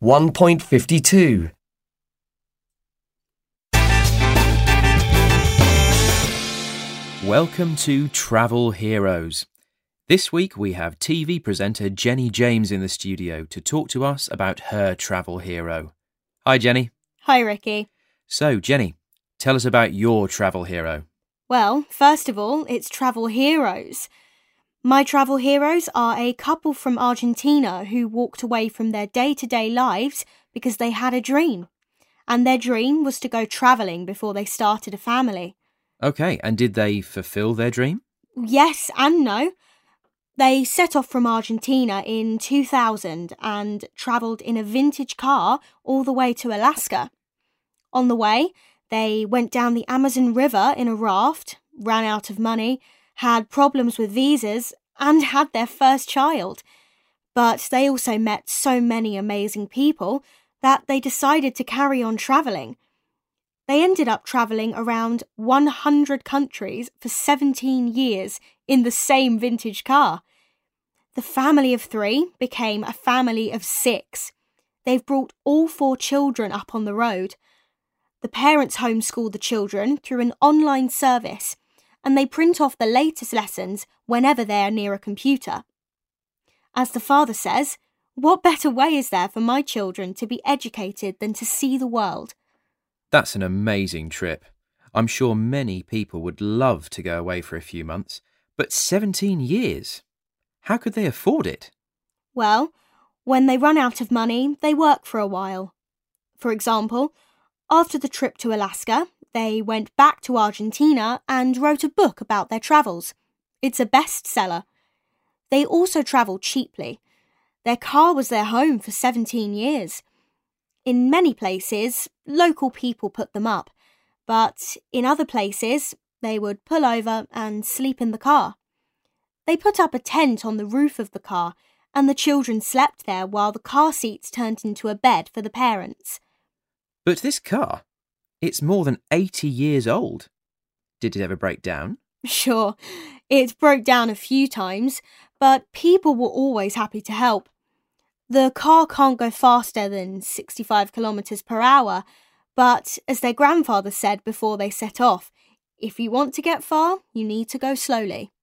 1.52. Welcome to Travel Heroes. This week we have TV presenter Jenny James in the studio to talk to us about her travel hero. Hi, Jenny. Hi, Ricky. So, Jenny, tell us about your travel hero. Well, first of all, it's travel heroes. My travel heroes are a couple from Argentina who walked away from their day-to-day lives because they had a dream. And their dream was to go travelling before they started a family. Okay, and did they fulfill their dream? Yes and no. They set off from Argentina in 2000 and travelled in a vintage car all the way to Alaska. On the way, they went down the Amazon River in a raft, ran out of money, had problems with visas, and had their first child. But they also met so many amazing people that they decided to carry on travelling. They ended up travelling around 100 countries for 17 years in the same vintage car. The family of 3 became a family of 6. They've brought all 4 children up on the road. The parents homeschool the children through an online service, and they print off the latest lessons whenever they are near a computer. As the father says, what better way is there for my children to be educated than to see the world? That's an amazing trip. I'm sure many people would love to go away for a few months, but 17 years? How could they afford it? Well, when they run out of money, they work for a while. For example, after the trip to Alaska, they went back to Argentina and wrote a book about their travels. It's a bestseller. They also travelled cheaply. Their car was their home for 17 years. In many places, local people put them up, but in other places, they would pull over and sleep in the car. They put up a tent on the roof of the car, and the children slept there while the car seats turned into a bed for the parents. But this car, it's more than 80 years old. Did it ever break down? Sure, it broke down a few times, but people were always happy to help. The car can't go faster than 65 kilometres per hour, but as their grandfather said before they set off, if you want to get far, you need to go slowly.